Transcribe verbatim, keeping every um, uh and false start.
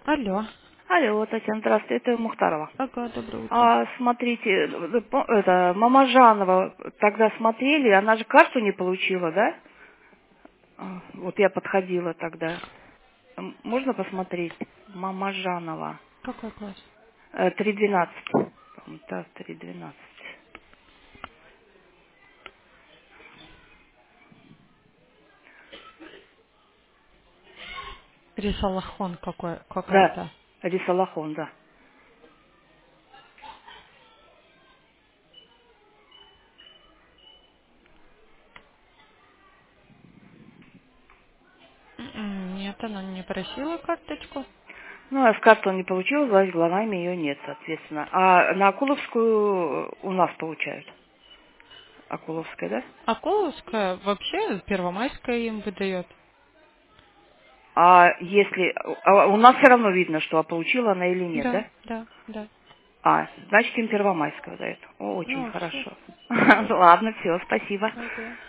Алло. Алло, Татьяна, здравствуйте, это Мухтарова. Ага, доброе утро. А, смотрите, э, по- это, мама Жанова тогда смотрели, она же карту не получила, да? А, Вот я подходила тогда. М, Можно посмотреть? Мама Жанова. Какой класс? Э, три двенадцать. По-моему, Да, три двенадцать. Рисалахон какой, Да, какая-то. Рисалахон, да. М, Нет, она не просила карточку. Ну, а с карту он не получил, власть главами ее нет, соответственно. А на Акуловскую у нас получают. Акуловская, да? А Коловская вообще Первомайская им выдает. А если... а у нас все равно видно, что получила она или нет, Да, да? да, да. А, значит, им Первомайского дает. О, очень Ну, все. хорошо. Окей. Ладно, все, спасибо. Окей.